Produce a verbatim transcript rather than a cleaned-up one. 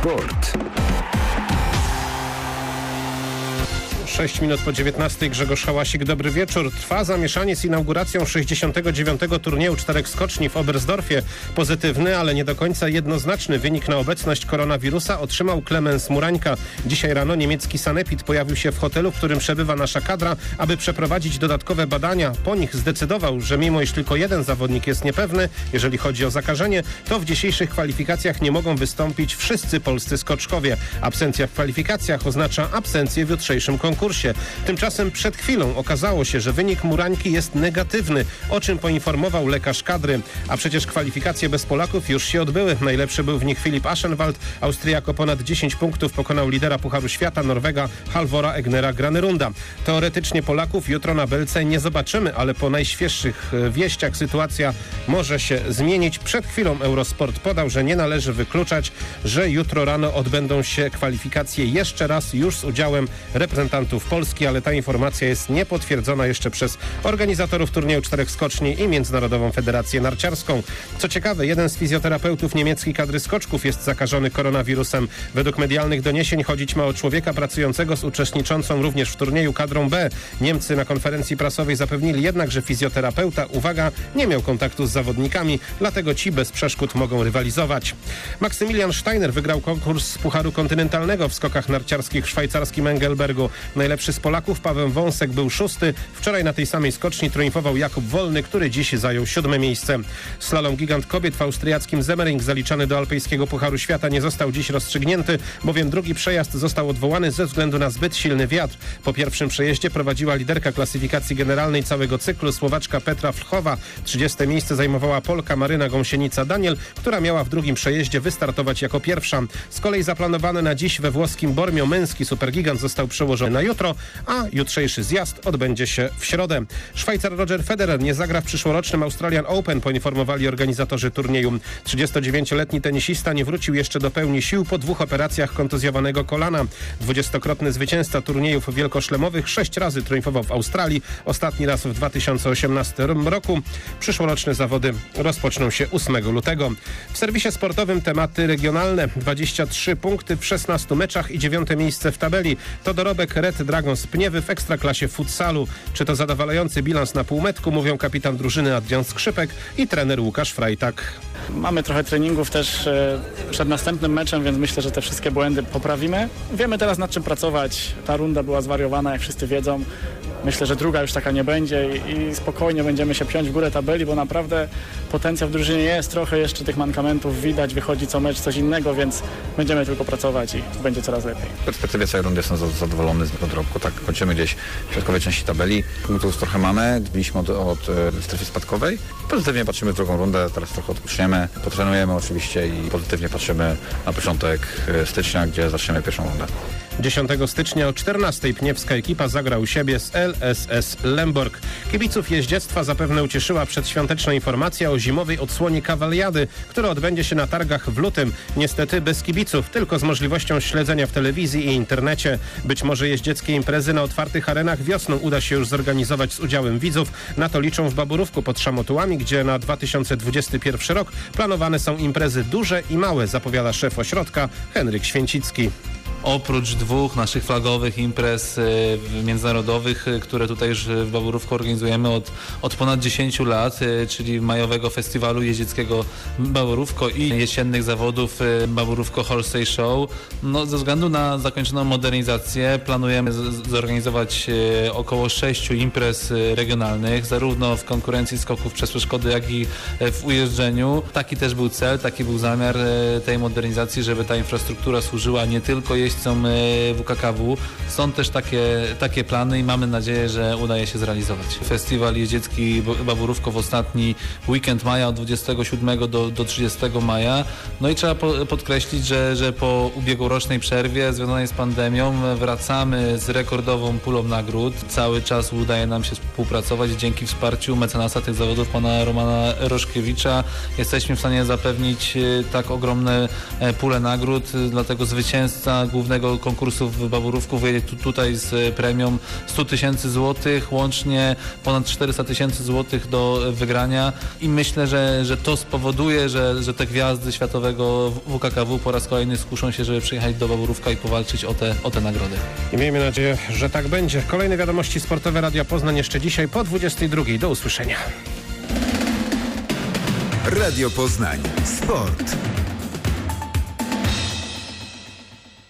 Sport. sześć minut po dziewiętnastej. Grzegorz Hałasik, dobry wieczór. Trwa zamieszanie z inauguracją sześćdziesiątego dziewiątego turnieju czterech skoczni w Oberstdorfie. Pozytywny, ale nie do końca jednoznaczny wynik na obecność koronawirusa otrzymał Klemens Murańka. Dzisiaj rano niemiecki Sanepid pojawił się w hotelu, w którym przebywa nasza kadra, aby przeprowadzić dodatkowe badania. Po nich zdecydował, że mimo iż tylko jeden zawodnik jest niepewny, jeżeli chodzi o zakażenie, to w dzisiejszych kwalifikacjach nie mogą wystąpić wszyscy polscy skoczkowie. Absencja w kwalifikacjach oznacza absencję w jutrzejszym konkursie. Tymczasem przed chwilą okazało się, że wynik Murańki jest negatywny, o czym poinformował lekarz kadry. A przecież kwalifikacje bez Polaków już się odbyły. Najlepszy był w nich Filip Aschenwald. Austriak o ponad dziesięć punktów pokonał lidera Pucharu Świata, Norwega Halvora Egnera Granerunda. Teoretycznie Polaków jutro na belce nie zobaczymy, ale po najświeższych wieściach sytuacja może się zmienić. Przed chwilą Eurosport podał, że nie należy wykluczać, że jutro rano odbędą się kwalifikacje jeszcze raz, już z udziałem reprezentantów Polski, ale ta informacja jest niepotwierdzona jeszcze przez organizatorów turnieju czterech skoczni i Międzynarodową Federację Narciarską. Co ciekawe, jeden z fizjoterapeutów niemieckiej kadry skoczków jest zakażony koronawirusem. Według medialnych doniesień chodzić ma o człowieka pracującego z uczestniczącą również w turnieju kadrą B. Niemcy na konferencji prasowej zapewnili jednak, że fizjoterapeuta, uwaga, nie miał kontaktu z zawodnikami, dlatego ci bez przeszkód mogą rywalizować. Maksymilian Steiner wygrał konkurs z Pucharu Kontynentalnego w skokach narciarskich w szwajcarskim Engelbergu. Najlepszy z Polaków Paweł Wąsek był szósty. Wczoraj na tej samej skoczni triumfował Jakub Wolny, który dziś zajął siódme miejsce. Slalom gigant kobiet w austriackim Semmering zaliczany do alpejskiego Pucharu Świata nie został dziś rozstrzygnięty, bowiem drugi przejazd został odwołany ze względu na zbyt silny wiatr. Po pierwszym przejeździe prowadziła liderka klasyfikacji generalnej całego cyklu Słowaczka Petra Flchowa. trzydzieste miejsce zajmowała Polka Maryna Gąsienica-Daniel, która miała w drugim przejeździe wystartować jako pierwsza. Z kolei zaplanowany na dziś we włoskim Bormio męski supergigant został przełożony na jutro, a jutrzejszy zjazd odbędzie się w środę. Szwajcar Roger Federer nie zagra w przyszłorocznym Australian Open, poinformowali organizatorzy turnieju. trzydziestodziewięcioletni tenisista nie wrócił jeszcze do pełni sił po dwóch operacjach kontuzjowanego kolana. dwudziestokrotny zwycięzca turniejów wielkoszlemowych sześć razy triumfował w Australii, ostatni raz w dwa tysiące osiemnastym roku. Przyszłoroczne zawody rozpoczną się ósmego lutego. W serwisie sportowym tematy regionalne. dwadzieścia trzy punkty w szesnastu meczach i dziewiąte miejsce w tabeli. To dorobek Red Dragons Pniewy w ekstraklasie futsalu. Czy to zadowalający bilans na półmetku, mówią kapitan drużyny Adrian Skrzypek i trener Łukasz Frajtak. Mamy trochę treningów też przed następnym meczem, więc myślę, że te wszystkie błędy poprawimy. Wiemy teraz, nad czym pracować. Ta runda była zwariowana, jak wszyscy wiedzą. Myślę, że druga już taka nie będzie i spokojnie będziemy się piąć w górę tabeli, bo naprawdę potencjał w drużynie jest, trochę jeszcze tych mankamentów widać, wychodzi co mecz coś innego, więc będziemy tylko pracować i będzie coraz lepiej. W perspektywie całej rundy jestem zadowolony z podrobku. Tak, kończymy gdzieś w środkowej części tabeli. Punktów trochę mamy, byliśmy od, od strefy spadkowej. Pozytywnie patrzymy w drugą rundę, teraz trochę odpoczniemy, potrenujemy oczywiście i pozytywnie patrzymy na początek stycznia, gdzie zaczniemy pierwszą rundę. dziesiątego stycznia o czternastej pniewska ekipa zagra u siebie z L S S Lemborg. Kibiców jeździectwa zapewne ucieszyła przedświąteczna informacja o zimowej odsłonie kawaliady, która odbędzie się na targach w lutym. Niestety bez kibiców, tylko z możliwością śledzenia w telewizji i internecie. Być może jeździeckie imprezy na otwartych arenach wiosną uda się już zorganizować z udziałem widzów. Na to liczą w Baburówku pod Szamotułami, gdzie na dwa tysiące dwudziesty pierwszy rok planowane są imprezy duże i małe, zapowiada szef ośrodka Henryk Święcicki. Oprócz dwóch naszych flagowych imprez y, międzynarodowych, y, które tutaj już w Baburówku organizujemy od, od ponad dziesięciu lat, y, czyli majowego festiwalu jeździeckiego Baburówko i jesiennych zawodów y, Baburówko Horse Show. No, ze względu na zakończoną modernizację planujemy z, zorganizować y, około sześciu imprez y, regionalnych, zarówno w konkurencji skoków przez przeszkody, jak i y, w ujeżdżeniu. Taki też był cel, taki był zamiar y, tej modernizacji, żeby ta infrastruktura służyła nie tylko jeźdźcom W K K W. Są też takie, takie plany i mamy nadzieję, że uda je się zrealizować. Festiwal jeździecki Baburówko w ostatni weekend maja od dwudziestego siódmego do, do trzydziestego maja. No i trzeba po, podkreślić, że, że po ubiegłorocznej przerwie związanej z pandemią wracamy z rekordową pulą nagród. Cały czas udaje nam się współpracować. Dzięki wsparciu mecenasa tych zawodów, pana Romana Roszkiewicza, jesteśmy w stanie zapewnić tak ogromne pule nagród. Dlatego zwycięzca główny głównego konkursu w Baworówku wyjedzie tu, tutaj z premią sto tysięcy złotych, łącznie ponad czterysta tysięcy złotych do wygrania i myślę, że, że to spowoduje, że, że te gwiazdy światowego W K K W po raz kolejny skuszą się, żeby przyjechać do Baworówka i powalczyć o te, o te nagrody. I miejmy nadzieję, że tak będzie. Kolejne wiadomości sportowe Radia Poznań jeszcze dzisiaj po dwudziestej drugiej. Do usłyszenia. Radio Poznań. Sport.